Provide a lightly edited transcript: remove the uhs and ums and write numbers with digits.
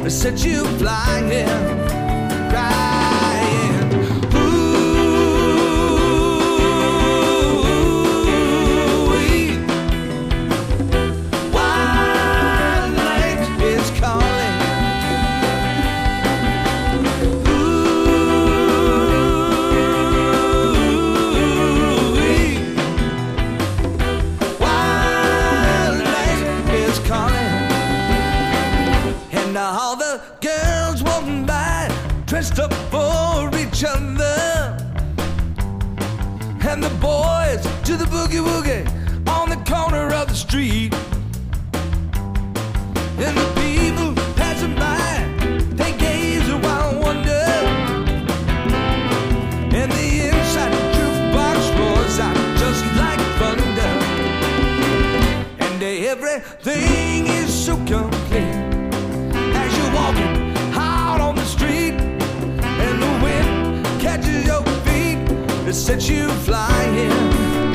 set you flying, crying. Ooh-wee. Wild Lake is calling. Ooh-wee. Wild Lake is calling. And all the girls walking by, dressed up for each other, and the boys to the boogie woogie on the corner of the street. And the people passing by, they gaze a wild wonder, and the inside jukebox roars out just like thunder. And everything is so complete as you're walking out on the street, and the wind catches your feet, it sets you flying.